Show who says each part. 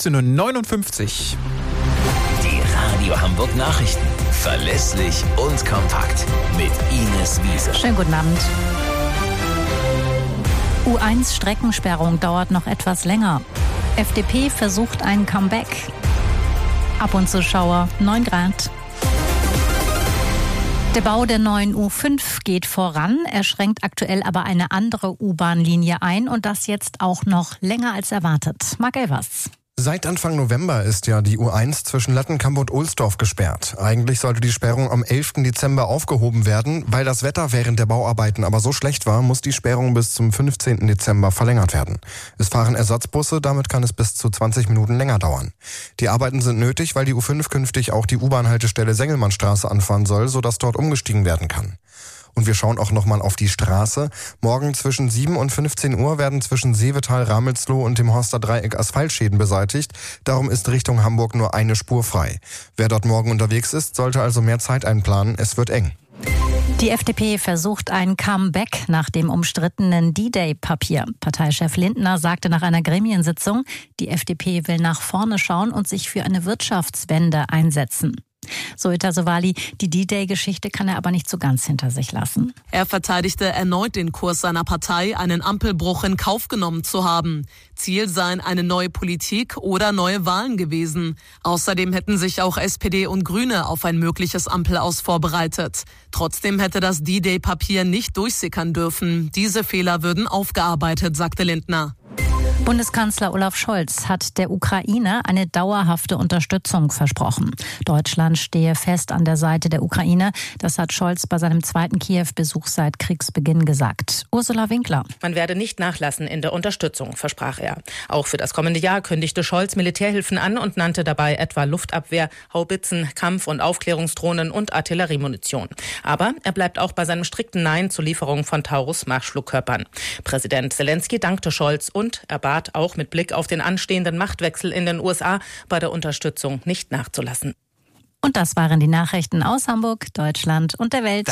Speaker 1: 15:59 Uhr.
Speaker 2: Die Radio Hamburg Nachrichten. Verlässlich und kompakt. Mit Ines Wiese.
Speaker 3: Schönen guten Abend. U1-Streckensperrung dauert noch etwas länger. FDP versucht ein Comeback. Ab und zu Schauer, 9 Grad. Der Bau der neuen U5 geht voran. Er schränkt aktuell aber eine andere U-Bahn-Linie ein und das jetzt auch noch länger als erwartet. Marc Elvers.
Speaker 4: Seit Anfang November ist ja die U1 zwischen Lattenkamp und Ohlsdorf gesperrt. Eigentlich sollte die Sperrung am 11. Dezember aufgehoben werden. Weil das Wetter während der Bauarbeiten aber so schlecht war, muss die Sperrung bis zum 15. Dezember verlängert werden. Es fahren Ersatzbusse, damit kann es bis zu 20 Minuten länger dauern. Die Arbeiten sind nötig, weil die U5 künftig auch die U-Bahn-Haltestelle Sengelmannstraße anfahren soll, sodass dort umgestiegen werden kann. Und wir schauen auch nochmal auf die Straße. Morgen zwischen 7 und 15 Uhr werden zwischen Seevetal, Ramelsloh und dem Horster Dreieck Asphaltschäden beseitigt. Darum ist Richtung Hamburg nur eine Spur frei. Wer dort morgen unterwegs ist, sollte also mehr Zeit einplanen. Es wird eng.
Speaker 3: Die FDP versucht ein Comeback nach dem umstrittenen D-Day-Papier. Parteichef Lindner sagte nach einer Gremiensitzung, die FDP will nach vorne schauen und sich für eine Wirtschaftswende einsetzen. Zoita Sowali, die D-Day-Geschichte kann er aber nicht so ganz hinter sich lassen.
Speaker 5: Er verteidigte erneut den Kurs seiner Partei, einen Ampelbruch in Kauf genommen zu haben. Ziel seien eine neue Politik oder neue Wahlen gewesen. Außerdem hätten sich auch SPD und Grüne auf ein mögliches Ampelaus vorbereitet. Trotzdem hätte das D-Day-Papier nicht durchsickern dürfen. Diese Fehler würden aufgearbeitet, sagte Lindner.
Speaker 3: Bundeskanzler Olaf Scholz hat der Ukraine eine dauerhafte Unterstützung versprochen. Deutschland stehe fest an der Seite der Ukraine. Das hat Scholz bei seinem zweiten Kiew-Besuch seit Kriegsbeginn gesagt. Ursula Winkler.
Speaker 6: Man werde nicht nachlassen in der Unterstützung, versprach er. Auch für das kommende Jahr kündigte Scholz Militärhilfen an und nannte dabei etwa Luftabwehr, Haubitzen, Kampf- und Aufklärungsdrohnen und Artilleriemunition. Aber er bleibt auch bei seinem strikten Nein zur Lieferung von Taurus-Marschflugkörpern. Präsident Zelensky dankte Scholz und er bat auch mit Blick auf den anstehenden Machtwechsel in den USA bei der Unterstützung nicht nachzulassen.
Speaker 3: Und das waren die Nachrichten aus Hamburg, Deutschland und der Welt.